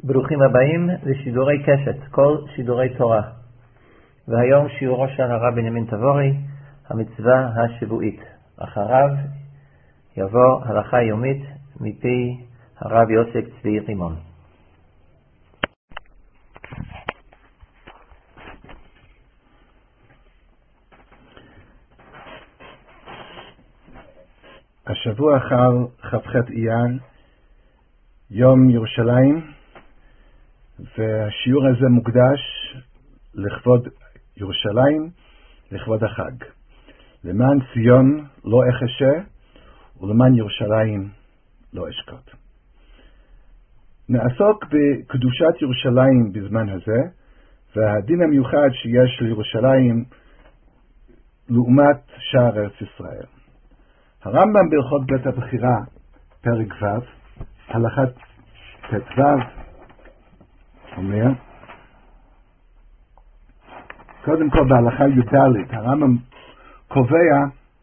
ברוכים הבאים לשידורי קשת, כל שידורי תורה. והיום שיעורו של הרב בנימין תבורי, המצווה השבועית. אחריו יבוא הלכה יומית מפי הרב יוסף צבי רימון. השבוע חל כ"ח אייר, יום ירושלים, והשיעור הזה מוקדש לכבוד ירושלים, לכבוד החג. למען ציון לא אחשה, ולמען ירושלים לא אשקוט. נעסוק בקדושת ירושלים בזמן הזה, והדין המיוחד שיש לירושלים לעומת שאר ארץ ישראל. הרמב"ם בהלכות בית הבחירה, פרק ו', הלכה ט"ו, אומר, קודם כל בהלכה י"ד, הרמב"ם קובע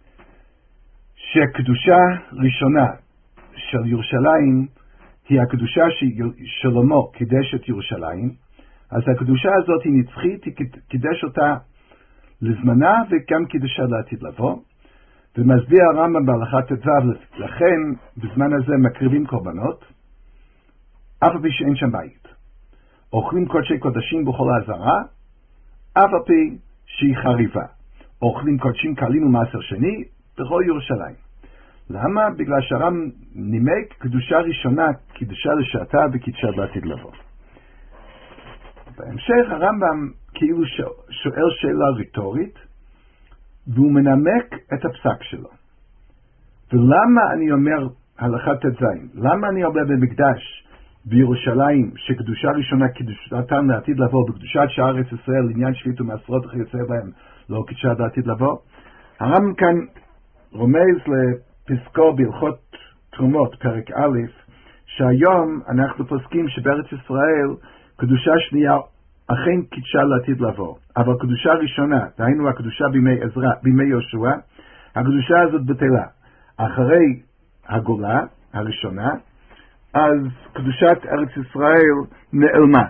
שקדושה ראשונה של ירושלים היא הקדושה ששלמה קידש את ירושלים. אז הקדושה הזאת היא נצחית, היא קידש אותה לזמנה וגם קידשה לעתיד לבוא. ומסביר הרמב"ם בהלכה ט"ו, לכן בזמן הזה מקריבים קורבנות, אף על פי שאין שם בית. אוכלים קודשי קודשים בכל העזרה, אף על פי שהיא חריבה. אוכלים קודשים קלים ומעשר שני בכל ירושלים. למה? בגלל שהרמב"ם נימק קדושה ראשונה, קידשה לשעתה וקידשה לעתיד לבוא. בהמשך הרמב"ם כאילו שואל שאלה ריטורית, והוא מנמק את הפסק שלו. ולמה אני אומר הלכה ט"ז? למה אני אומר במקדש בירושלים שקדושה ראשונה קידושתם לעתיד לבוא, בקדושת שאר ארץ ישראל לעניין שביעית ומעשרות וכיוצא בהם לא קידשה לעתיד לבוא? הרמב"ם כאן רומז לפסקו בהלכות תרומות פרק א', שהיום אנחנו פוסקים שבארץ ישראל קדושה שנייה אכן קידשה לעתיד לבוא, אבל קדושה ראשונה, דהיינו הקדושה בימי יהושע, הקדושה הזאת בטלה. אחרי הגולה הראשונה, אז קדושת ארץ ישראל נעלמה.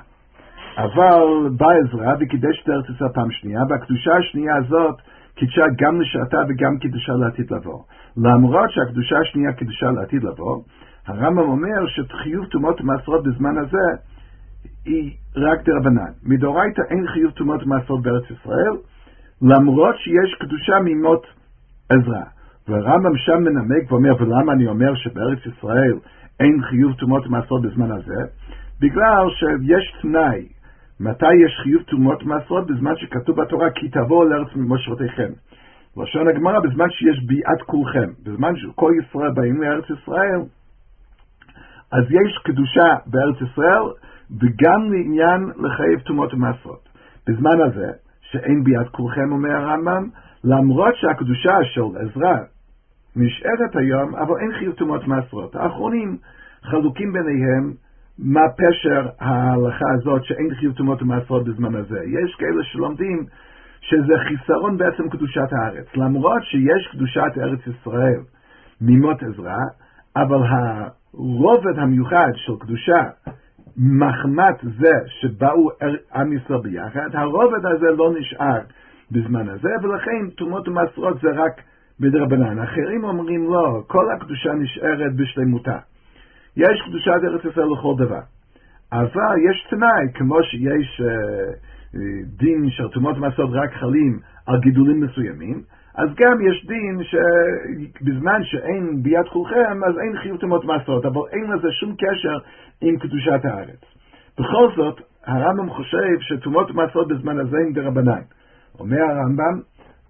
אבל בא עזרא וקידש את ארץ ישראל פעם שנייה, והקדושה השנייה הזאת קידשה גם לשעתה וגם קידשה לעתיד לבוא. למרות שהקדושה השנייה קידשה לעתיד לבוא, הרמב"ם אומר שחיוב תרומות ומעשרות בזמן הזה היא רק דרבנן. מדאורייתא אין חיוב תרומות ומעשרות בארץ ישראל, למרות שיש קדושה ממות עזרא. והרמב"ם שם מנמק ואומר, ולמה אני אומר שבארץ ישראל אין חיוב תרומות ומעשרות בזמן הזה? בגלל שיש תנאי, מתי יש חיוב תרומות ומעשרות? בזמן שכתוב בתורה, כי תבואו לארץ ממושבותיכם. לשון הגמרא, בזמן שיש ביאת כולכם, בזמן שכל ישראל באים לארץ ישראל, אז יש קדושה בארץ ישראל, וגם לעניין לחייב תרומות ומעשרות. בזמן הזה, שאין ביאת כולכם, אומר הרמב"ם, למרות שהקדושה של עזרא נשארת היום, אבל אין חיוב תרומות ומעשרות. האחרונים חלוקים ביניהם מה פשר ההלכה הזאת שאין חיוב תרומות ומעשרות בזמן הזה. יש כאלה שלומדים שזה חיסרון בעצם קדושת הארץ. למרות שיש קדושת ארץ ישראל ממות עזרא, אבל הרובד המיוחד של קדושה מחמת זה שבאו עם ישראל ביחד, הרובד הזה לא נשאר בזמן הזה, ולכן תרומות ומעשרות זה רק בדרבנן. אחרים אומרים לא, כל הקדושה נשארת בשלמותה. יש קדושת ארץ ישראל לכל דבר. אבל יש תנאי, כמו שיש דין של תרומות ומעשרות רק חלים על גידולים מסוימים, אז גם יש דין שבזמן שאין ביאת כולכם, אז אין חיוב תרומות ומעשרות, אבל אין לזה שום קשר עם קדושת הארץ. בכל זאת, הרמב"ם חושב שתרומות ומעשרות בזמן הזה הם דרבנן. אומר הרמב"ם,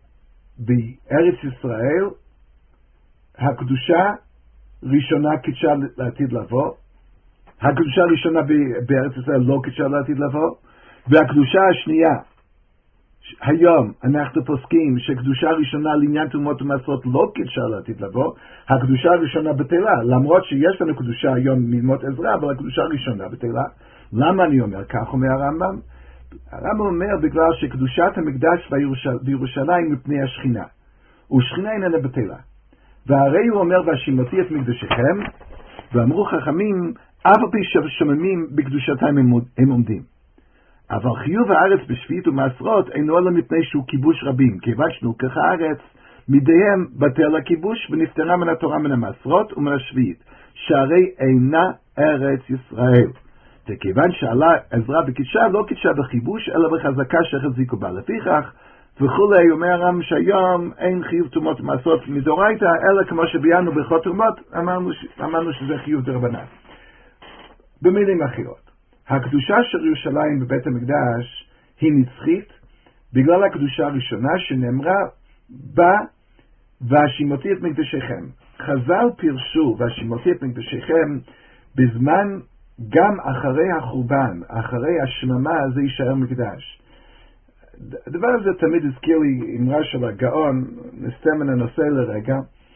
בארץ ישראל, הקדושה ראשונה קידשה לעתיד לבוא, הקדושה הראשונה בארץ ישראל לא קידשה לעתיד לבוא, והקדושה השנייה, היום אנחנו פוסקים שקדושה ראשונה לעניין תרומות ומעשרות לא קידשה לעתיד לבוא, הקדושה הראשונה בטלה, למרות שיש לנו קדושה היום ממות עזרא, אבל הקדושה הראשונה בטלה. למה אני אומר כך? אומר הרמב"ם. הרמב"ם אומר בגלל שקדושת המקדש בירושלים מפני השכינה, ושכינה איננה בטלה. והרי הוא אומר, והשימותי את מקדשכם, ואמרו חכמים, אף על פי ששוממים בקדושתם הם עומדים. אבל חיוב הארץ בשביעית ומעשרות אינו אלא מפני שהוא כיבוש רבים, כיוון שנלקח הארץ מידיהם בטל הכיבוש ונפטרה מן התורה מן המעשרות ומן השביעית, שהרי אינה ארץ ישראל. וכיוון שעלה עזרא בקידשה, לא קידשה בכיבוש, אלא בחזקה שהחזיקו בה. לפיכך, וכולי, אומר הרמב"ם שהיום אין חיוב תרומות ומעשרות מדאורייתא, אלא כמו שביינו בהלכות תרומות, אמרנו שזה חיוב דרבנן. במילים אחרות, הקדושה של ירושלים בבית המקדש היא נצחית, בגלל הקדושה הראשונה שנאמרה בה, והשימותי את מקדשיכם. חז"ל פירשו והשימותי את מקדשיכם בזמן גם אחרי החורבן, אחרי השממה, זה יישאר מקדש. הדבר הזה תמיד הזכיר לי אמרה של הגאון, נסתם מן הנושא לרגע,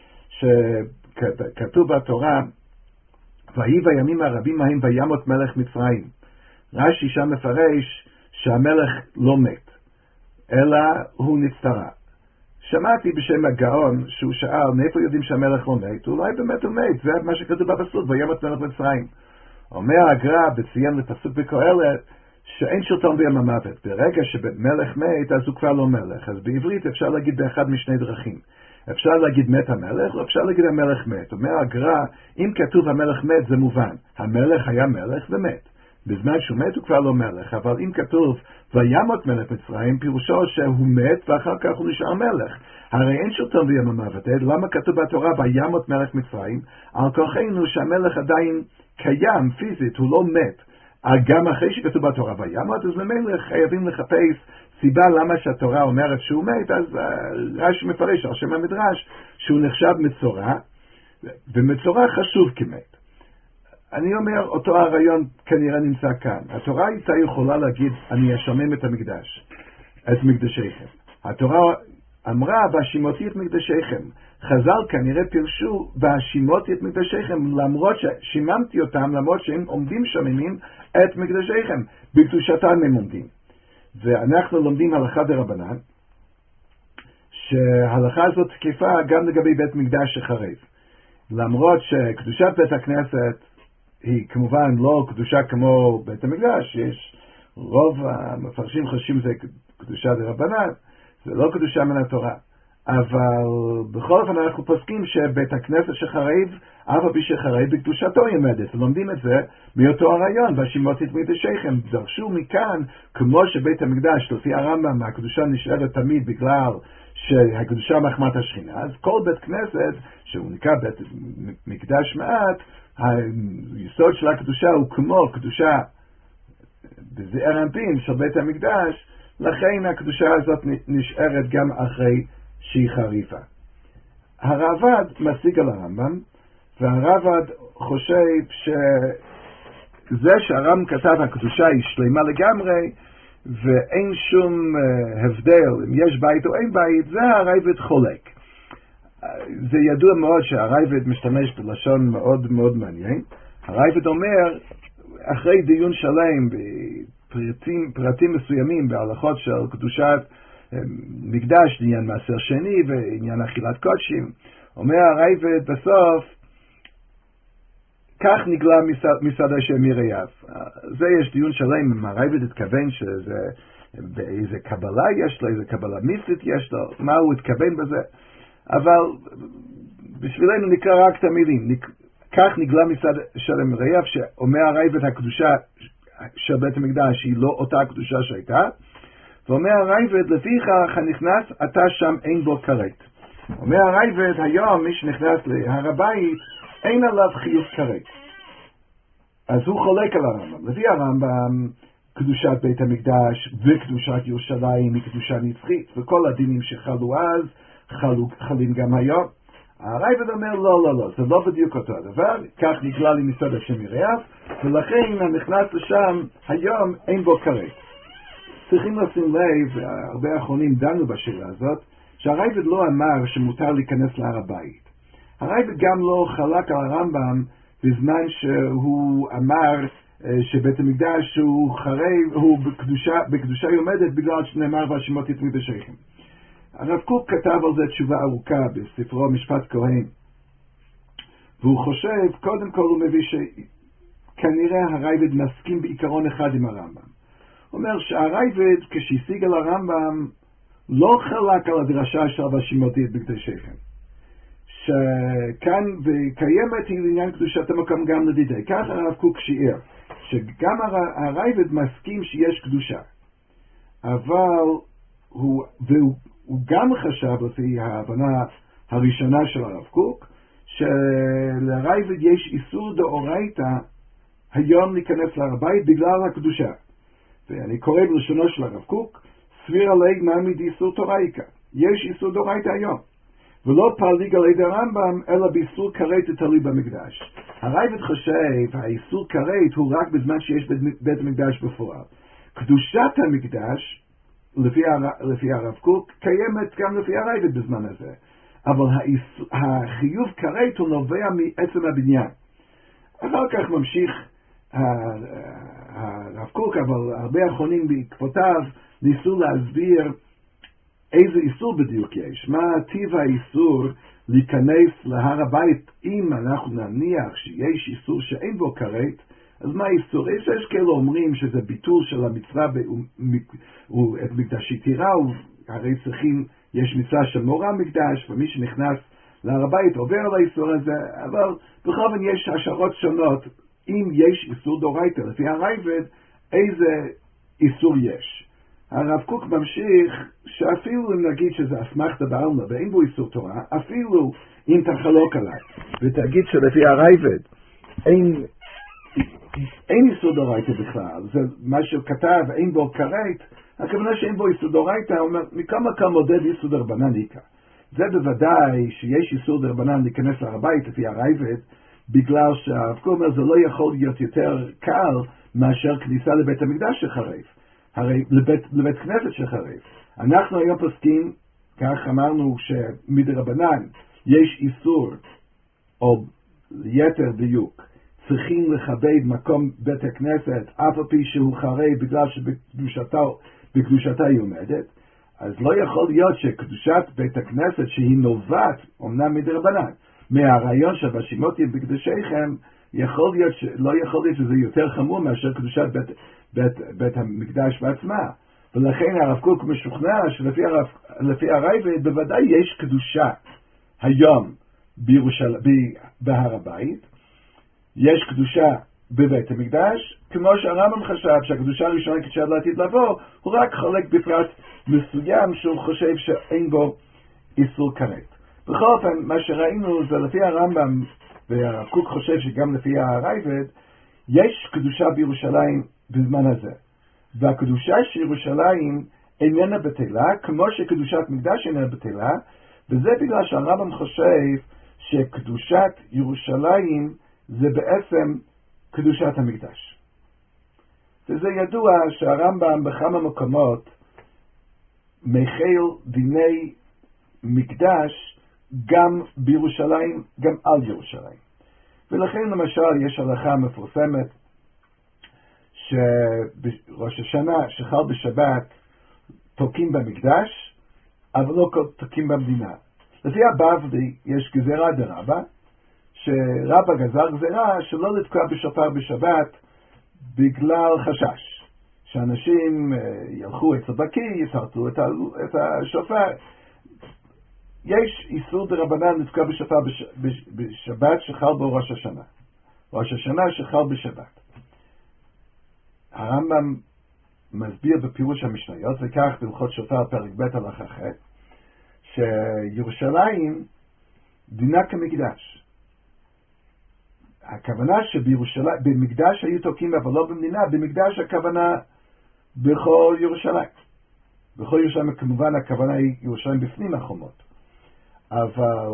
שכתוב בתורה, ויהי בימים הרבים ההם וימות מלך מצרים. רש"י שם מפרש שהמלך לא מת, אלא הוא נפטרה. שמעתי בשם הגאון שהוא שאל, מאיפה יודעים שהמלך לא מת? אולי באמת הוא מת, זה מה שכתוב בפסוק, וימות מלך מצרים. אומר הגר"א בציין לפסוק בקהלת, שאין שלטון ביום המוות. ברגע שמלך מת, אז הוא כבר לא מלך. אז בעברית אפשר להגיד באחד משני דרכים. אפשר להגיד מת המלך, או אפשר להגיד המלך מת. אומר הגר"א, אם כתוב המלך מת, זה מובן. המלך היה מלך ומת. בזמן שהוא מת הוא כבר לא מלך. אבל אם כתוב וימות מלך מצרים, פירושו שהוא מת ואחר כך הוא נשאר מלך. הרי אין שלטון ביום המוות. למה כתוב בתורה וימות מלך מצרים? על כוחנו שהמלך עדיין קיים פיזית, הוא לא מת. גם אחרי שכתוב בתורה וימות, אז ממילא חייבים לחפש סיבה למה שהתורה אומרת שהוא מת, אז רש"י מפרש על שם המדרש שהוא נחשב מצורע, ומצורע חשוב כמת. אני אומר, אותו הרעיון כנראה נמצא כאן. התורה הייתה יכולה להגיד, אני אשמם את המקדש, את מקדשיכם. התורה אמרה, והשימותי את מקדשיכם. חז"ל כנראה פירשו, והשימותי את מקדשיכם, למרות ששיממתי אותם, למרות שהם עומדים שוממים את מקדשיכם. בקדושתם הם עומדים. ואנחנו לומדים הלכה דרבנן, שההלכה הזאת תקפה גם לגבי בית מקדש שחרב. למרות שקדושת בית הכנסת היא כמובן לא קדושה כמו בית המקדש, יש רוב המפרשים חושבים זה קדושה דרבנן, זה לא קדושה מן התורה. אבל בכל אופן אנחנו פוסקים שבית הכנסת שחרב, אף על פי שחרב בקדושתו ימדת. ולומדים את זה מאותו הרעיון, והשימותי את מקדשיכם. דרשו מכאן, כמו שבית המקדש, לפי הרמב"ם, הקדושה נשארת תמיד בגלל שהקדושה מחמת השכינה. אז כל בית כנסת, שהוא נקרא בית מקדש מעט, היסוד של הקדושה הוא כמו קדושה בזעיר אנפין של בית המקדש, לכן הקדושה הזאת נשארת גם אחרי שהיא חריפה. הרעב"ד משיג על הרמב"ם, והרעב"ד חושב שזה שהרמב"ם כתב הקדושה היא שלמה לגמרי, ואין שום הבדל אם יש בית או אין בית, זה הרעב"ד חולק. זה ידוע מאוד שהרעב"ד משתמש בלשון מאוד מאוד מעניין. הרעב"ד אומר, אחרי דיון שלם בפרטים מסוימים בהלכות של קדושת מקדש, עניין מעשר שני ועניין אכילת קודשים, אומר הרעב"ד בסוף, כך נגלה מצד השם יראיו. זה יש דיון שלם אם הרעב"ד התכוון שזה באיזה קבלה יש לו, איזה קבלה מיסטית יש לו, מה הוא התכוון בזה, אבל בשבילנו נקרא רק את המילים. כך נגלה מצד השם יראיו, שאומר הרעב"ד הקדושה של בית המקדש היא לא אותה הקדושה שהייתה, ואומר הרעב"ד, לפיכך הנכנס אתה שם אין בו כרת. אומר הרעב"ד, היום מי שנכנס להר הבית אין עליו חיוב כרת. אז הוא חולק על הרמב"ם. לפי הרמב"ם, קדושת בית המקדש וקדושת ירושלים היא קדושה נצחית, וכל הדינים שחלו אז חלים גם היום. הרעב"ד אומר לא, זה לא בדיוק אותו הדבר, כך נגלה לי מצד השם יראיו, ולכן הנכנס לשם היום אין בו כרת. צריכים לשים לב, הרבה האחרונים דנו בשאלה הזאת, שהרעב"ד לא אמר שמותר להיכנס להר הבית. הרעב"ד גם לא חלק על הרמב"ם בזמן שהוא אמר שבית המקדש הוא חרב, הוא בקדושה יומדת בגלל שנאמר והשימותי את מקדשיכם. הרב קוק כתב על זה תשובה ארוכה בספרו משפט כהן, והוא חושב, קודם כל הוא מביא כנראה הרייבד מסכים בעיקרון אחד עם הרמב"ם. הוא אומר שהרייבד כשהשיג על הרמב"ם לא חלק על הדרשה של והשימותי את בקדשיכם. שכאן וקיימת היא לעניין קדושת המקום גם לדידי. כך הרב קוק שיער, שגם הרייבד מסכים שיש קדושה. אבל הוא גם חשב לפי ההבנה הראשונה של הרב קוק, שלרייבד יש איסור דאורייתא היום להיכנס להר הבית בגלל הקדושה. ואני קורא בלשונו של הרב קוק, סביר עלי מעמיד איסור תוראיקה. יש איסור דאורייתא היום. ולא פליג על ידי הרמב"ם, אלא באיסור כרת תלוי במקדש. הרייבד חושב, האיסור כרת הוא רק בזמן שיש בית המקדש בפועל. קדושת המקדש, לפי הרב קוק, קיימת גם לפי הרייבד בזמן הזה. אבל החיוב כרת הוא נובע מעצם הבניין. אחר כך ממשיך הרב קוק, אבל הרבה אחרונים בעקבותיו ניסו להסביר איזה איסור בדיוק יש, מה טיב האיסור להיכנס להר הבית. אם אנחנו נניח שיש איסור שאין בו כרת, אז מה האיסור? יש כאלה אומרים שזה ביטול של המצווה את מקדשי תירה, הרי צריכים, יש מצווה של מורה מקדש, ומי שנכנס להר הבית עובר על האיסור הזה, אבל בכל זאת יש השערות שונות, אם יש איסור דאורייתא לפי הרייבד, איזה איסור יש. הרב קוק ממשיך שאפילו אם נגיד שזה אסמכתא בעלמא ואין בו איסור תורה, אפילו אם תחלוק עליי ותגיד שלפי הרייבד אין איסור דאורייתא בכלל, זה מה שכתב אין בו כרת, הכוונה שאין בו איסור דאורייתא, הוא אומר מכמה מודד איסור דרבנן איקא. זה בוודאי שיש איסור דרבנן להיכנס להר הבית לפי הרייבד, בגלל שהרב קוק אומר זה לא יכול להיות יותר קל מאשר כניסה לבית המקדש שחרב. הרי לבית כנסת שחרב. אנחנו היום פוסקים, כך אמרנו שמדרבנן יש איסור, או יתר דיוק, צריכים לכבד מקום בית הכנסת, אף על פי שהוא חרב בגלל שבקדושתה היא עומדת, אז לא יכול להיות שקדושת בית הכנסת שהיא נובעת, אמנם מדרבנן, מהרעיון שבשימותי בקדשיכם, לא יכול להיות שזה יותר חמור מאשר קדושת בית המקדש בעצמה. ולכן הרב קוק משוכנע שלפי הרייבד בוודאי יש קדושה היום בהר הבית, יש קדושה בבית המקדש, כמו שהרמב"ם חשב שהקדושה הראשונה כשעד לעתיד לבוא, הוא רק חולק בפרט מסוים שהוא חושב שאין בו איסור כרת. בכל אופן, מה שראינו זה לפי הרמב"ם, והרב קוק חושב שגם לפי הרייבד, יש קדושה בירושלים בזמן הזה. והקדושה של ירושלים איננה בטלה, כמו שקדושת מקדש איננה בטלה, וזה בגלל שהרמב"ם חושב שקדושת ירושלים זה בעצם קדושת המקדש. וזה ידוע שהרמב"ם בכמה מקומות מחיל דיני מקדש גם בירושלים, גם על ירושלים. ולכן למשל יש הלכה מפורסמת שראש השנה שחל בשבת תוקים במקדש, אבל לא תוקים במדינה. לפי הבבלי יש גזירה דרבא, שרבא גזר גזירה שלא לתקוע בשופר בשבת בגלל חשש. שאנשים ילכו אצל בקיא, יסרטו את השופר. יש איסור דרבנן לתקוע בשופר בשבת שחל בו ראש השנה. ראש השנה שחל בשבת. הרמב"ם מסביר בפירוש המשניות, וכך בהלכות שופר פרק ב' הלכה ח', שירושלים דינה כמקדש. הכוונה שבירושלים, במקדש היו תוקים אבל לא במדינה, במקדש הכוונה בכל ירושלים. בכל ירושלים כמובן הכוונה היא ירושלים בפנים החומות. אבל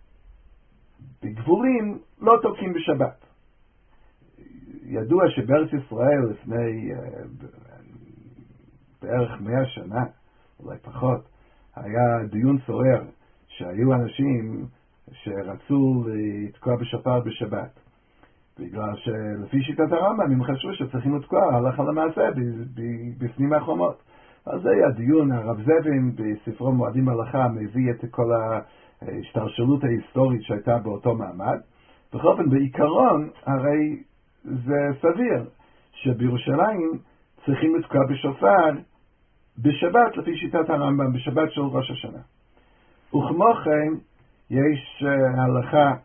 בגבולים לא תוקים בשבת. ידוע שבארץ ישראל לפני בערך 100 שנה, אולי פחות, היה דיון סוער שהיו אנשים שרצו לתקוע בשופר בשבת. בגלל שלפי שיטת הרמב"ם הם חשבו שצריכים לתקוע הלכה למעשה בפנים החומות. אז זה היה דיון, הרב זבין בספרו מועדים הלכה מביא את כל ההשתלשלות ההיסטורית שהייתה באותו מעמד. בכל אופן בעיקרון הרי זה סביר שבירושלים צריכים לתקוע בשופר בשבת לפי שיטת הרמב"ם, בשבת של ראש השנה. וכמו כן יש הלכה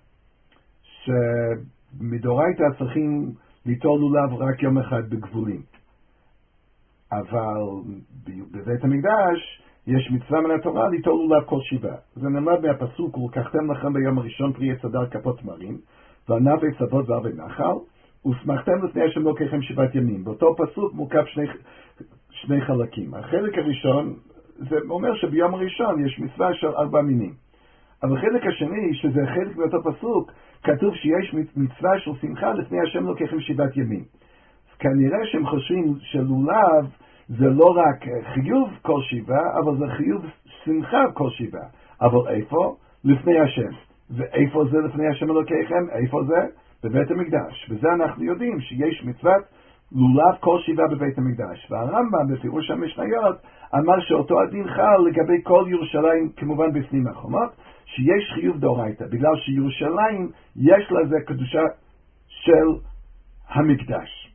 שמדורייתא צריכים ליטול לולב רק יום אחד בגבולים, אבל בבית המקדש יש מצווה מן התורה ליטול לולב כל שבעה. זה נלמד מהפסוק, ולקחתם לכם ביום הראשון פרי עץ הדר כפות תמרים וענבי צבות וערבי נחל ושמחתם לפני השם אלוקיכם 7 ימים. באותו פסוק מורכב שני חלקים. החלק הראשון זה אומר שביום הראשון יש מצווה של 4 מינים, אבל החלק השני, שזה חלק מאותו פסוק, כתוב שיש מצווה של שמחה לפני השם אלוקיכם 7 ימים. אז כנראה שהם חושבים שלולב זה לא רק חיוב כל 7, אבל זה חיוב שמחה כל 7. אבל איפה? לפני השם. ואיפה זה לפני השם אלוקיכם? איפה זה? בבית המקדש. וזה אנחנו יודעים שיש מצוות לולב כל 7 בבית המקדש. והרמב"ם בפירוש המשניות אמר שאותו הדין חל לגבי כל ירושלים, כמובן בפנים החומות, שיש חיוב דאורייתא, בגלל שירושלים יש לזה קדושה של המקדש.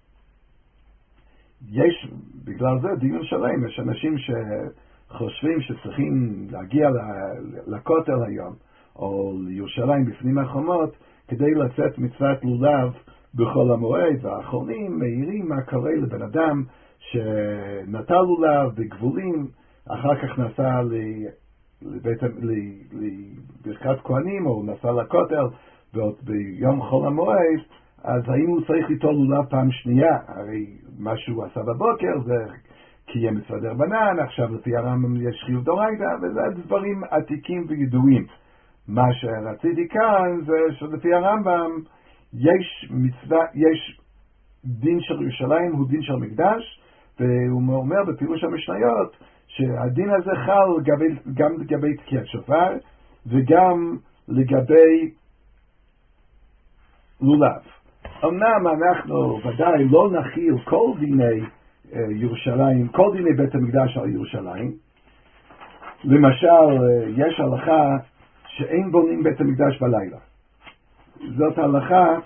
יש בגלל זה דיון שלם. יש אנשים שחושבים שצריכים להגיע לכותל היום או לירושלים בפנים החומות כדי לצאת מצוות לולב בכל המועד, והאחרונים מעירים מה קורה לבן אדם שנטל לולב בגבולים, אחר כך נסע לברכת כהנים או נסע לכותל ועוד ביום חול המועד, אז האם הוא צריך ליטול לולב פעם שנייה? הרי מה שהוא עשה בבוקר זה קיים מצוות דרבנן, עכשיו לפי הרמב"ם יש חיוב דאורייתא, וזה דברים עתיקים וידועים. מה שרציתי כאן זה שלפי הרמב"ם יש מצווה, יש דין של ירושלים, הוא דין של מקדש, והוא אומר בפירוש המשניות שהדין הזה חל גם לגבי תקיעת שופר וגם לגבי לולב. אמנם אנחנו ודאי לא נכיל כל דיני ירושלים, כל דיני בית המקדש על ירושלים. למשל, יש הלכה שאין בונים בית המקדש בלילה. זאת הלכה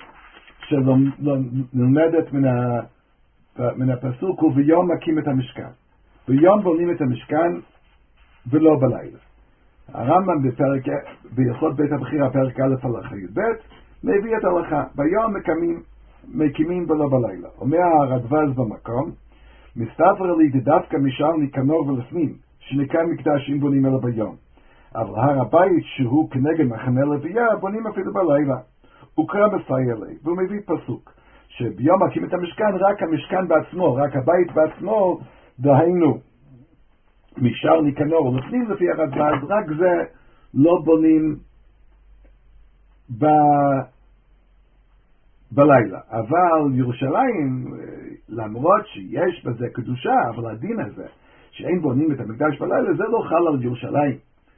שנלמדת מן הפסוק, וביום מקים את המשכן. ביום בונים את המשכן ולא בלילה. הרמב"ם בהלכות בית הבחירה, פרק א' הלכה י"ב, מביא את ההלכה, ביום מקימים ולא בלילה. אומר הרדב"ז במקום, מסתבר לי דווקא משאר ניקנור ולפנים, שנקרא מקדש אם בונים אלא ביום. אבל הר הבית שהוא כנגד מחנה לוויה, בונים אפילו בלילה. הוא קרא מסייע לי, והוא מביא פסוק, שביום מקים את המשכן, רק המשכן בעצמו, רק הבית בעצמו, דהיינו, משאר ניקנור ולפנים לפי הרדב"ז, רק זה לא בונים בלילה. אבל ירושלים, למרות שיש בזה קדושה, אבל הדין הזה, שאין בונים את המקדש בלילה, זה לא חל על ירושלים.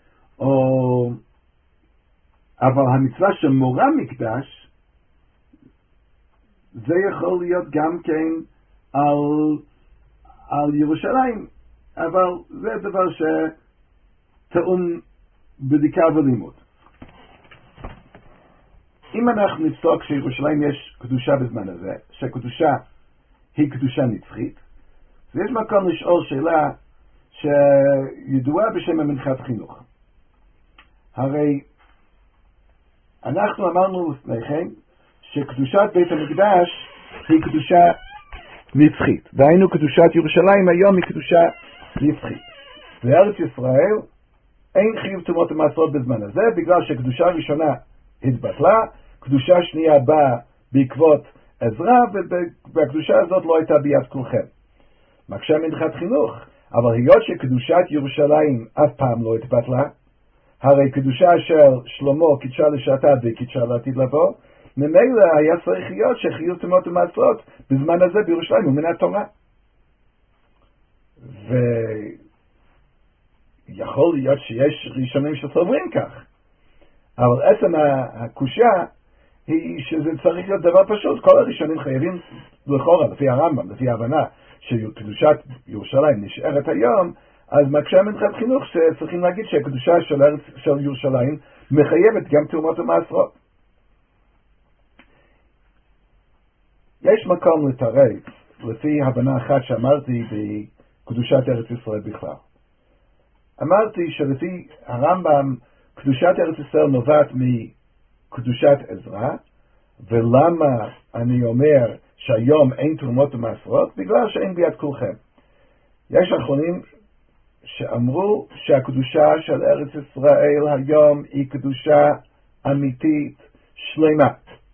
אבל המצווה שמורה מקדש, זה יכול להיות גם כן על ירושלים, אבל זה דבר שטעון בדיקה ולימוד. אם אנחנו נפסוק שירושלים יש קדושה בזמן הזה, שקדושה היא קדושה נצחית, אז יש מקום לשאול שאלה שידועה בשם המנחת חינוך. הרי אנחנו אמרנו לפני כן שקדושת בית המקדש היא קדושה נצחית. דהיינו קדושת ירושלים היום היא קדושה נצחית. בארץ ישראל אין חיוב תרומות ומעשרות בזמן הזה, בגלל שקדושה ראשונה התבטלה, קדושה שנייה באה בעקבות עזרא, והקדושה הזאת לא הייתה ביד כולכם. מקשה מנחת חינוך, אבל היות שקדושת ירושלים אף פעם לא התבטלה, הרי קדושה של שלמה קידשה לשעתה וקידשה לעתיד לבוא, ממילא היה צריך להיות שחיוב תרומות ומעשרות בזמן הזה בירושלים הוא מן התורה. ויכול להיות שיש ראשונים שסוברים כך, אבל עצם הקושה היא שזה צריך להיות דבר פשוט. כל הראשונים חייבים לכאורה, לפי הרמב"ם, לפי ההבנה שקדושת ירושלים נשארת היום, אז מקשה מנחת חינוך שצריכים להגיד שהקדושה של ירושלים מחייבת גם תרומות ומעשרות. יש מקום לתרץ, לפי הבנה אחת שאמרתי בקדושת ארץ ישראל בכלל. אמרתי שלפי הרמב"ם, קדושת ארץ ישראל נובעת מקדושת עזרא, ולמה אני אומר שהיום אין תרומות ומעשרות? בגלל שאין ביד כולכם. יש אחרונים שאמרו שהקדושה של ארץ ישראל היום היא קדושה אמיתית שלמה.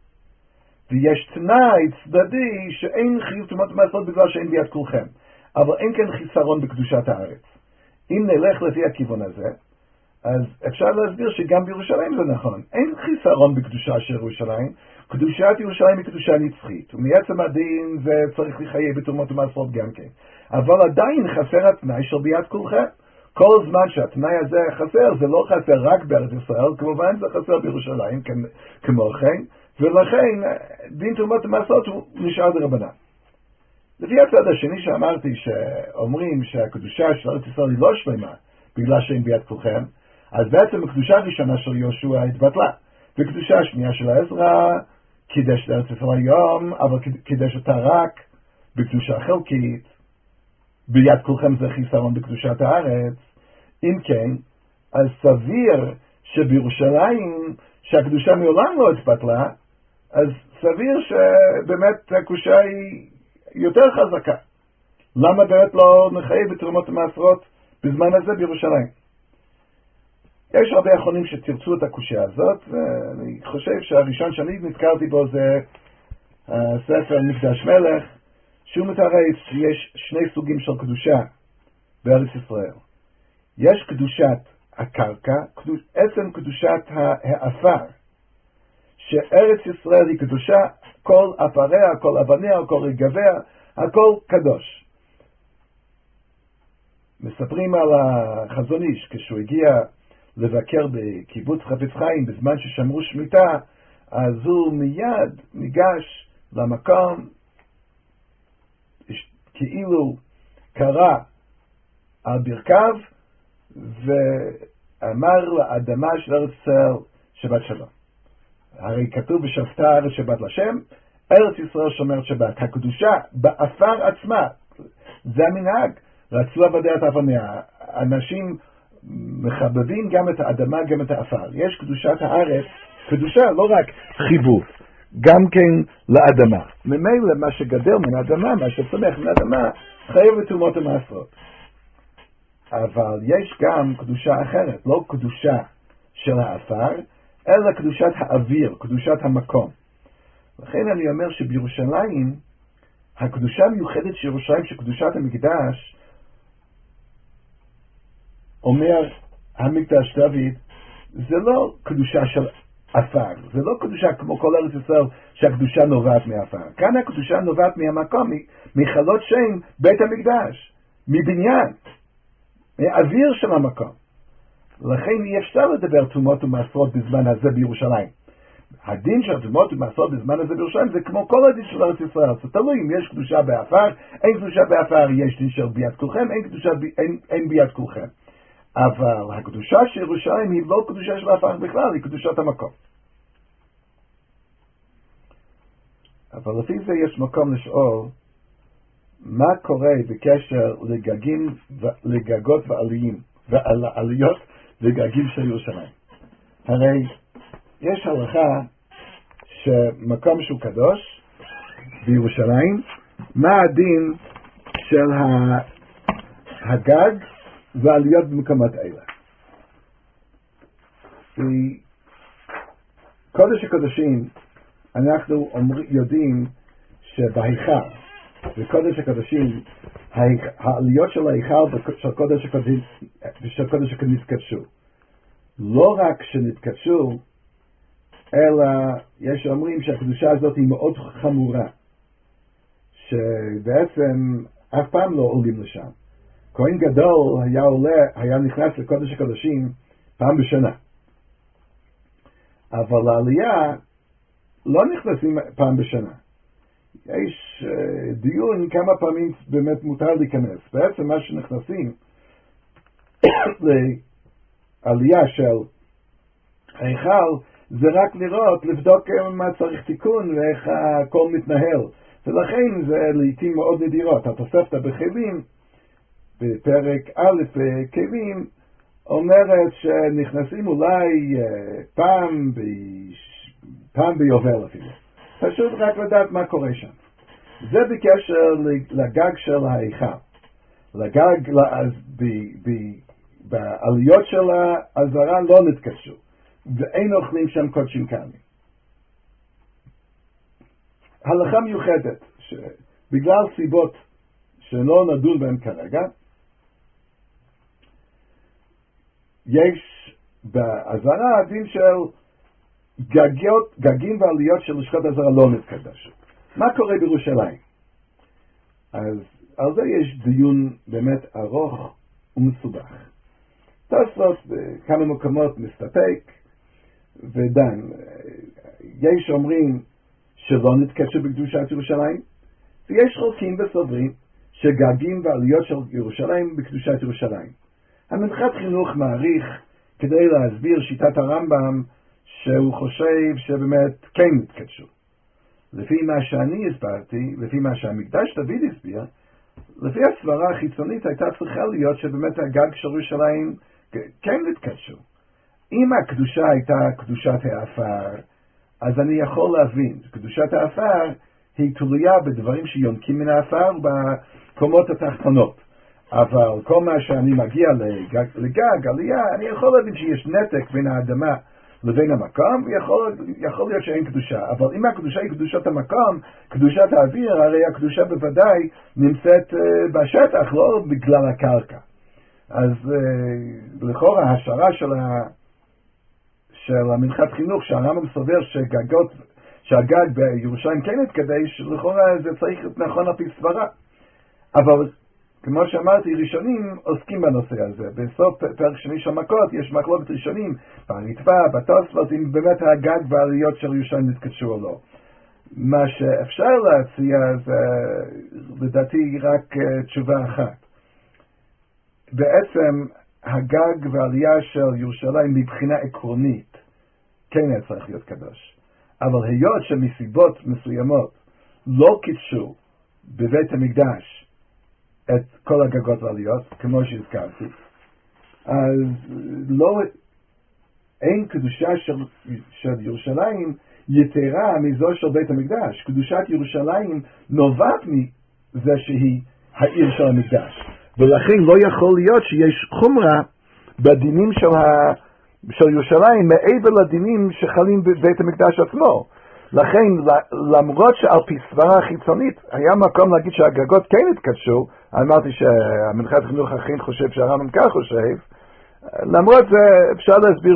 ויש תנאי צדדי שאין חיוב תרומות ומעשרות בגלל שאין ביד כולכם. אבל אין כאן חיסרון בקדושת הארץ. אם נלך לפי הכיוון הזה, אז אפשר להסביר שגם בירושלים זה נכון. אין חיסרון בקדושה של ירושלים. קדושת ירושלים היא קדושה נצחית. ומעצם הדין זה צריך לחייב בתרומות ומעשרות גם כן. אבל עדיין חסר התנאי של ביד כולכם. כל זמן שהתנאי הזה חסר, זה לא חסר רק בארץ ישראל, כמובן זה חסר בירושלים כמו כן, ולכן דין תרומות ומעשרות הוא נשאר דרבנן. לפי הצד השני שאמרתי שאומרים שהקדושה של ארץ ישראל היא לא שלמה בגלל שאין ביד כולכם, אז בעצם הקדושה הראשונה של יהושע התבטלה, וקדושה השנייה של עזרא קידש לארץ ישראל היום, אבל קידש אותה רק בקדושה חלקית. ביד כולכם זה חיסרון בקדושת הארץ. אם כן, אז סביר שבירושלים שהקדושה מעולם לא התבטלה, אז סביר שבאמת הקדושה היא יותר חזקה. למה באמת לא נחייב בתרומות ומעשרות בזמן הזה בירושלים? יש הרבה אחרונים שתרצו את הקושיה הזאת, ואני חושב שהראשון שאני נזכרתי בו זה הספר מקדש מלך, שהוא מתרץ שיש שני סוגים של קדושה בארץ ישראל. יש קדושת הקרקע, עצם קדושת האפר, שארץ ישראל היא קדושה, כל אפריה, כל אבניה, כל רגביה, הכל קדוש. מספרים על החזון איש, כשהוא הגיע לבקר בקיבוץ חפץ חיים בזמן ששמרו שמיטה, אז הוא מיד ניגש למקום, כאילו קרא על ברכיו, ואמר לאדמה של ארץ ישראל שבת שלום. הרי כתוב בשבתה הארץ שבת לשם, ארץ ישראל שומרת שבת. הקדושה באפר עצמה, זה המנהג. רצו עבדי את אבניה. אנשים מחבבים גם את האדמה, גם את האפר. יש קדושת הארץ, קדושה לא רק חיבור, גם כן לאדמה. ממילא מה שגדל מן האדמה, מה שצומח מן האדמה, חייב בתרומות ומעשרות. אבל יש גם קדושה אחרת, לא קדושה של האפר, אלא קדושת האוויר, קדושת המקום. לכן אני אומר שבירושלים, הקדושה המיוחדת של ירושלים, שקדושת המקדש, אומר המקדש דוד, זה לא קדושה של אפר, זה לא קדושה כמו כל ארץ ישראל שהקדושה נובעת מהאפר. כאן הקדושה נובעת מהמקום, מחלות שם בית המקדש, מבניין, מהאוויר של המקום. לכן אי אפשר לדבר תרומות ומעשרות בזמן הזה בירושלים. הדין של תרומות ומעשרות בזמן הזה בירושלים זה כמו כל הדין של ארץ ישראל. זה תלוי אם יש קדושה באפר, אין קדושה באפר, יש דין של ביד כולכם, אין ביד כולכם. אבל הקדושה של ירושלים היא לא קדושה של האפר בכלל, היא קדושת המקום. אבל לפי זה יש מקום לשאול מה קורה בקשר לגגות ועליות וגגים של ירושלים. הרי יש הלכה שמקום שהוא קדוש בירושלים, מה הדין של הגג ועליות במקומות אלה? בקודש הקודשים אנחנו יודעים שבהיכל בקודש הקודשים העליות של ההיכל של קודש הקודשים נתקדשו. לא רק שנתקדשו, אלא יש אומרים שהקדושה הזאת היא מאוד חמורה, שבעצם אף פעם לא עולים לשם. כהן גדול היה נכנס לקודש הקודשים פעם בשנה, אבל לעלייה לא נכנסים פעם בשנה. יש דיון כמה פעמים באמת מותר להיכנס. בעצם מה שנכנסים לעלייה של ההיכל זה רק לראות, לבדוק מה צריך תיקון ואיך הכל מתנהל. ולכן זה לעתים מאוד נדירות. התוספתא בכלים, בפרק א' בכלים, אומרת שנכנסים אולי פעם ביובל אפילו. פשוט רק לדעת מה קורה שם. זה בקשר לגג של ההיכל. לגג, בעליות של העזרה לא נתקשו, ואין אוכלים שם קודשים קמים. הלכה מיוחדת, שבגלל סיבות שלא נדון בהן כרגע, יש בעזרה הדין של גגים ועליות של לשכות עזרה לא נתקדשו. מה קורה בירושלים? אז על זה יש דיון באמת ארוך ומסובך. תוספות בכמה מקומות מסתפק ודן. יש אומרים שלא נתקדשו בקדושת ירושלים, ויש חולקים וסוברים שגגים ועליות של ירושלים בקדושת ירושלים. המנחת חינוך מעריך כדי להסביר שיטת הרמב"ם שהוא חושב שבאמת כן נתקדשו. לפי מה שאני הסברתי, לפי מה שהמקדש דוד הסביר, לפי הסברה החיצונית הייתה צריכה להיות שבאמת הגג של ירושלים כן נתקדשו. אם הקדושה הייתה קדושת האפר, אז אני יכול להבין, קדושת האפר היא תלויה בדברים שיונקים מן האפר בקומות התחתונות. אבל כל מה שאני מגיע לגג, עלייה, אני יכול להבין שיש נתק בין האדמה לבין המקום, ויכול להיות שאין קדושה. אבל אם הקדושה היא קדושת המקום, קדושת האוויר, הרי הקדושה בוודאי נמצאת בשטח, לא בגלל הקרקע. אז לכאורה השערה של המנחת חינוך, שהרמב"ם סובר שהגג בירושלים כן התקדש, לכאורה זה צריך להיות נכון על פי סברה. אבל כמו שאמרתי, ראשונים עוסקים בנושא הזה. בסוף פרק שני של מכות יש מחלוקת ראשונים, ברטב"א, בתוספות, אם באמת הגג והעליות של ירושלים נתקדשו או לא. מה שאפשר להציע זה לדעתי רק תשובה אחת. בעצם הגג והעלייה של ירושלים מבחינה עקרונית כן היה צריך להיות קדוש. אבל היות שמסיבות מסוימות לא קידשו בבית המקדש את כל הגגות והעליות, כמו שהזכרתי, אז אין קדושה של ירושלים יתרה מזו של בית המקדש. קדושת ירושלים נובעת מזה שהיא העיר של המקדש. ולכן לא יכול להיות שיש חומרה בדינים של ירושלים מעבר לדינים שחלים בבית המקדש עצמו. לכן, למרות שעל פי סברה חיצונית היה מקום להגיד שהגגות כן התקדשו, אמרתי שהמנחת חינוך אכן חושב שהרמב"ם כך חושב, למרות זה אפשר להסביר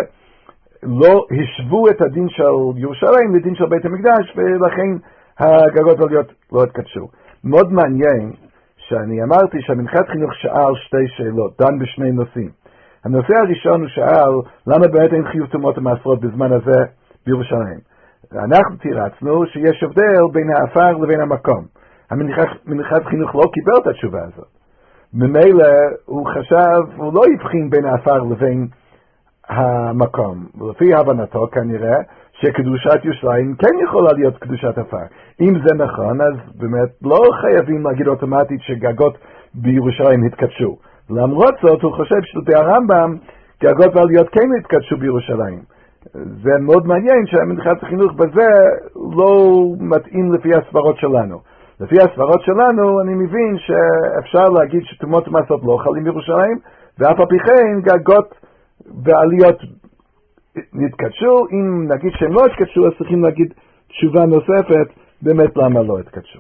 שלא השוו את הדין של ירושלים לדין של בית המקדש, ולכן הגגות והעליות לא התקדשו. מאוד מעניין שאני אמרתי שהמנחת חינוך שאל שתי שאלות, דן בשני נושאים. הנושא הראשון הוא שאל למה באמת אין חיוב טומאות ומעשרות בזמן הזה בירושלים. אנחנו תירצנו שיש הבדל בין האפר לבין המקום. המנחת חינוך לא קיבל את התשובה הזאת. ממילא הוא חשב, הוא לא הבחין בין האפר לבין המקום. ולפי הבנתו כנראה שקדושת ירושלים כן יכולה להיות קדושת אפר. אם זה נכון, אז באמת לא חייבים להגיד אוטומטית שגגות בירושלים התקדשו. למרות זאת, הוא חושב שלפי הרמב"ם, גגות ועליות כן התקדשו בירושלים. זה מאוד מעניין שהמנחת החינוך בזה לא מתאים לפי הסברות שלנו. לפי הסברות שלנו אני מבין שאפשר להגיד שטומאות ומעשרות לא חלים בירושלים, ואף על פי כן גגות ועליות נתקדשו. אם נגיד שהם לא התקדשו, אז צריכים להגיד תשובה נוספת, באמת למה לא התקדשו.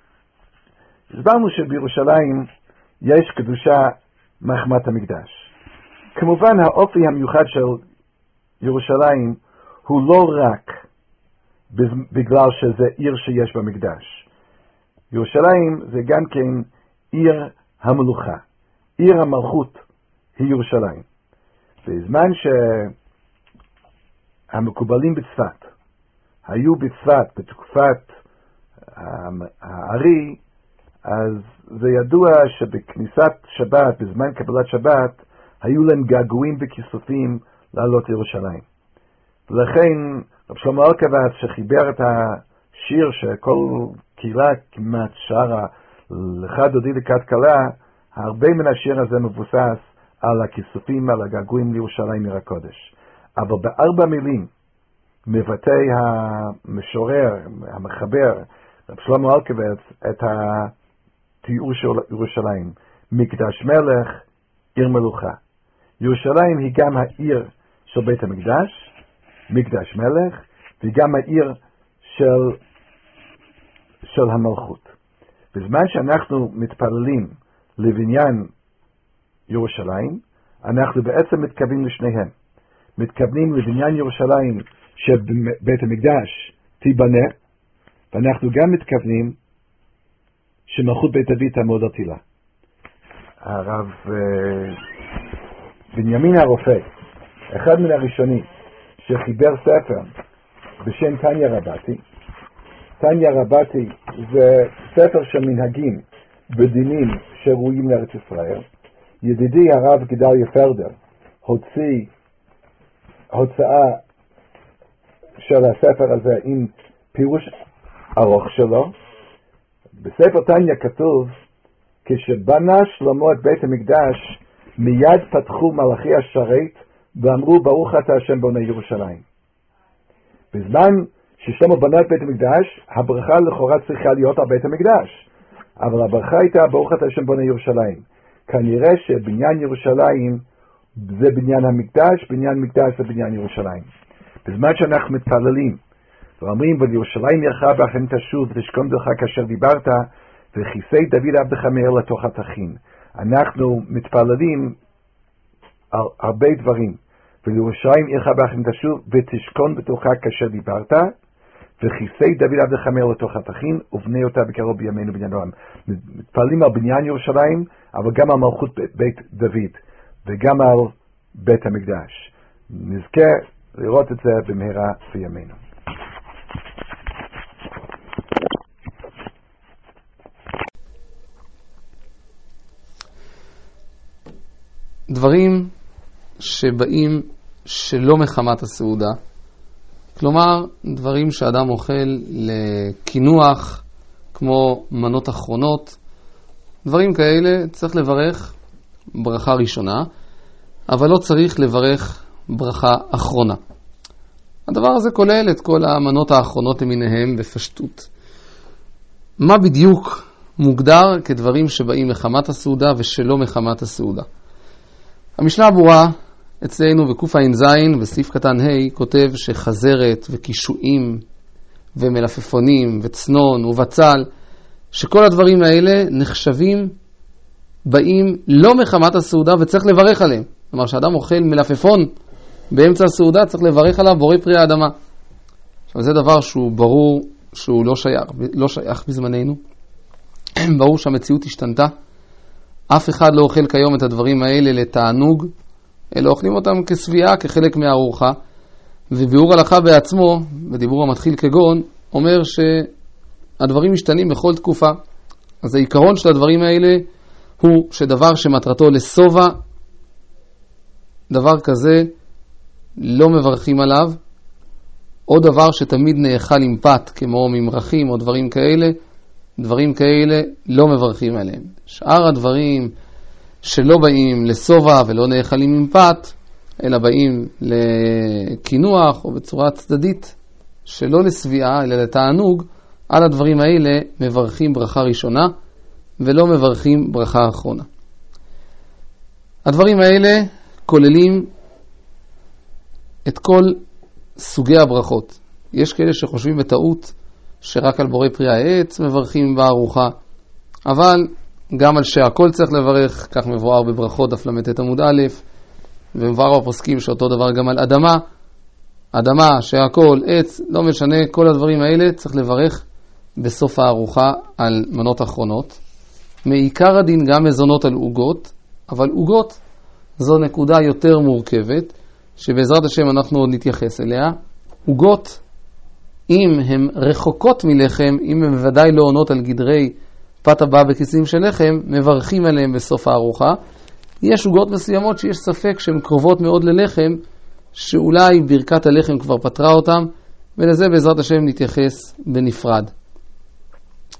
הסברנו שבירושלים יש קדושה מחמת המקדש. כמובן האופי המיוחד של ירושלים הוא לא רק בגלל שזה עיר שיש במקדש. ירושלים זה גם כן עיר המלוכה. עיר המלכות היא ירושלים. בזמן שהמקובלים בצפת היו בצפת בתקופת הארי, אז זה ידוע שבכניסת שבת, בזמן קבלת שבת, היו להם געגועים וכיסופים לעלות לירושלים. ולכן רב שלמה אלקבץ שחיבר את השיר שכל קהילה כמעט שרה לך דודי לכת כלה, הרבה מן השיר הזה מבוסס על הכיסופים, על הגעגועים לירושלים עיר הקודש. אבל בארבע מילים מבטא המשורר, המחבר, רב שלמה אלקבץ, את התיאור של ירושלים. מקדש מלך, עיר מלוכה. ירושלים היא גם העיר של בית המקדש, מקדש מלך, וגם העיר של המלכות. בזמן שאנחנו מתפללים לבניין ירושלים, אנחנו בעצם מתכוונים לשניהם. מתכוונים לבניין ירושלים שבית המקדש תיבנה, ואנחנו גם מתכוונים שמלכות בית דוד תעמוד על תילה. הרב בנימין הרופא, אחד מן הראשונים שחיבר ספר בשם תניא רבתי. תניא רבתי זה ספר של מנהגים ודינים שראויים לארץ ישראל. ידידי הרב גדליה פלדר הוציא הוצאה של הספר הזה עם פירוש ארוך שלו. בספר תניא כתוב, כשבנה שלמה את בית המקדש, מיד פתחו מלאכי השרת ואמרו ברוך אתה השם בונה ירושלים. בזמן ששלמה בנה את בית המקדש, הברכה לכאורה צריכה להיות על בית המקדש, אבל הברכה הייתה ברוך אתה השם בונה ירושלים. כנראה שבניין ירושלים זה בניין המקדש, בניין מקדש זה בניין ירושלים. בזמן שאנחנו מתפללים ואומרים ולירושלים ירך בכם תשוב ותשכון בך כאשר דיברת וכיסא דוד עבדך מהר לתוך התחין, אנחנו מתפללים על הרבה דברים. ולירושלים ירך בכם תשוב ותשכון בתוכה כאשר דיברת וכיסא דוד עבדך מהר לתוך התחין ובנה אותה בקרוב בימינו בניין העולם. מתפללים על בניין ירושלים, אבל גם על מלכות בית דוד וגם על בית המקדש. נזכה לראות את זה במהרה בימינו. דברים שבאים שלא מחמת הסעודה, כלומר דברים שאדם אוכל לקינוח כמו מנות אחרונות, דברים כאלה צריך לברך ברכה ראשונה, אבל לא צריך לברך ברכה אחרונה. הדבר הזה כולל את כל המנות האחרונות למיניהם בפשטות. מה בדיוק מוגדר כדברים שבאים מחמת הסעודה ושלא מחמת הסעודה? המשנה ברורה אצלנו בקוף עין זין בסעיף קטן ה' כותב שחזרת וקישואים ומלפפונים וצנון ובצל, שכל הדברים האלה נחשבים באים לא מחמת הסעודה וצריך לברך עליהם. כלומר, שאדם אוכל מלפפון באמצע הסעודה צריך לברך עליו בורא פרי האדמה. עכשיו זה דבר שהוא ברור שהוא לא שייך בזמננו. ברור שהמציאות השתנתה. אף אחד לא אוכל כיום את הדברים האלה לתענוג, אלא אוכלים אותם כסביעה, כחלק מהארוחה. וביאור הלכה בעצמו, בדיבור המתחיל כגון, אומר שהדברים משתנים בכל תקופה. אז העיקרון של הדברים האלה הוא שדבר שמטרתו לסובה, דבר כזה לא מברכים עליו, או דבר שתמיד נאכל עם פת, כמו ממרחים או דברים כאלה לא מברכים עליהם. שאר הדברים שלא באים לסובה ולא נאכלים עם פת, אלא באים לקינוח או בצורה צדדית, שלא לסביעה אלא לתענוג, על הדברים האלה מברכים ברכה ראשונה ולא מברכים ברכה אחרונה. הדברים האלה כוללים את כל סוגי הברכות. יש כאלה שחושבים בטעות שרק על בורא פרי העץ מברכים בארוחה, אבל גם על שהכל צריך לברך, כך מבואר בברכות דף ל"ט עמוד א', ומבואר בפוסקים שאותו דבר גם על אדמה, שהכל, עץ, לא משנה, כל הדברים האלה צריך לברך בסוף הארוחה על מנות אחרונות. מעיקר הדין גם מזונות על עוגות, אבל עוגות זו נקודה יותר מורכבת, שבעזרת השם אנחנו עוד נתייחס אליה. עוגות, אם הן רחוקות מלחם, אם הן בוודאי לא עונות על גדרי פת הבא בכיסים של לחם, מברכים עליהם בסוף הארוחה. יש עוגות מסוימות שיש ספק שהן קרובות מאוד ללחם, שאולי ברכת הלחם כבר פתרה אותם, ולזה בעזרת השם נתייחס בנפרד.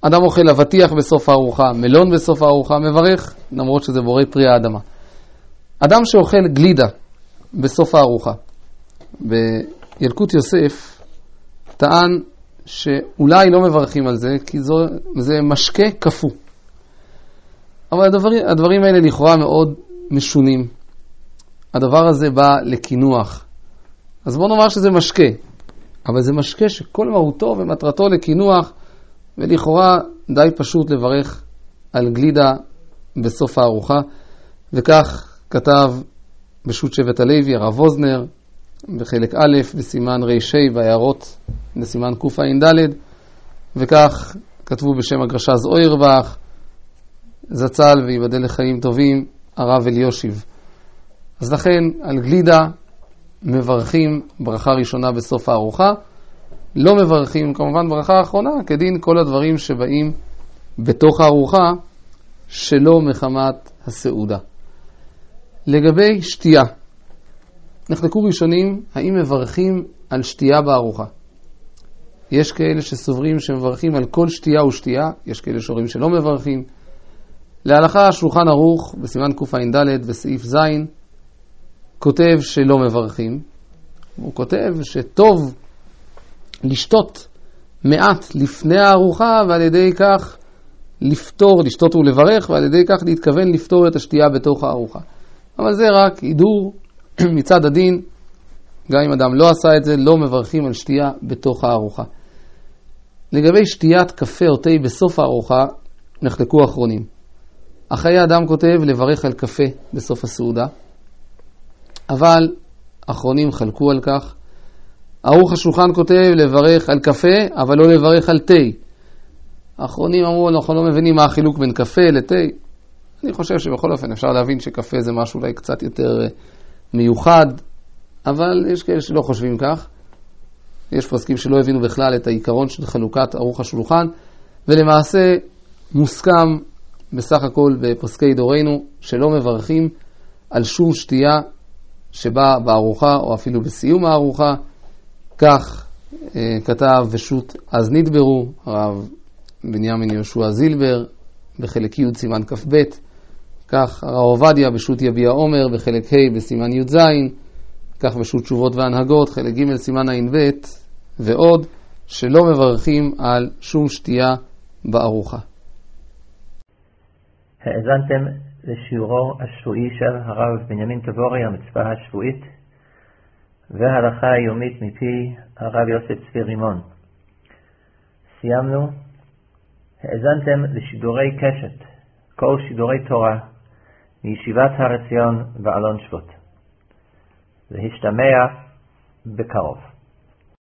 אדם אוכל אבטיח בסוף הארוחה, מלון בסוף הארוחה, מברך, למרות שזה בורא פרי האדמה. אדם שאוכל גלידה בסוף הארוחה, בילקוט יוסף טען שאולי לא מברכים על זה, כי זה משקה קפוא. אבל הדברים האלה לכאורה מאוד משונים. הדבר הזה בא לקינוח. אז בוא נאמר שזה משקה, אבל זה משקה שכל מהותו ומטרתו לקינוח, ולכאורה די פשוט לברך על גלידה בסוף הארוחה, וכך כתב בשו"ת שבט הלוי הרב ווזנר, בחלק א' בסימן רש"י בהערות לסימן קע"ד, וכך כתבו בשם הגרש"ז אוירבך, זצ"ל ויבדל לחיים טובים, הרב אליושיב. אז לכן על גלידה מברכים ברכה ראשונה בסוף הארוחה, לא מברכים כמובן ברכה האחרונה, כדין כל הדברים שבאים בתוך הארוחה שלא מחמת הסעודה. לגבי שתייה, נחלקו ראשונים האם מברכים על שתייה בארוחה. יש כאלה שסוברים שמברכים על כל שתייה ושתייה, יש כאלה שאומרים שלא מברכים. להלכה השולחן ערוך בסימן קע"ד בסעיף ז' כותב שלא מברכים. הוא כותב שטוב לשתות מעט לפני הארוחה, ועל ידי כך לשתות ולברך, ועל ידי כך להתכוון לפתור את השתייה בתוך הארוחה. אבל זה רק הידור מצד הדין, גם אם אדם לא עשה את זה, לא מברכים על שתייה בתוך הארוחה. לגבי שתיית קפה או תה בסוף הארוחה, נחלקו אחרונים. החיי אדם כותב לברך על קפה בסוף הסעודה, אבל אחרונים חלקו על כך. ערוך השולחן כותב לברך על קפה, אבל לא לברך על תה. האחרונים אמרו, אנחנו לא מבינים מה החילוק בין קפה לתה. אני חושב שבכל אופן אפשר להבין שקפה זה משהו אולי קצת יותר מיוחד, אבל יש כאלה שלא חושבים כך. יש פוסקים שלא הבינו בכלל את העיקרון של חלוקת ערוך השולחן, ולמעשה מוסכם בסך הכל בפוסקי דורנו שלא מברכים על שום שתייה שבאה בארוחה או אפילו בסיום הארוחה. כך כתב בשו"ת אז נדברו הרב בנימין יהושע זילבר בחלק י' סימן כ"ב, כך הרב עובדיה בשו"ת יביע עומר בחלק ה' בסימן י"ז, כך בשו"ת תשובות והנהגות חלק ג' סימן ע"ב, ועוד, שלא מברכים על שום שתייה בארוחה. האזנתם לשיעורו השבועי של הרב בנימין תבורי, המצווה השבועית, וההלכה היומית מפי הרב יוסף צבי רימון. סיימנו. האזנתם לשידורי קשת, כל שידורי תורה, מישיבת הר עציון ואלון שבות. להשתמע בקרוב.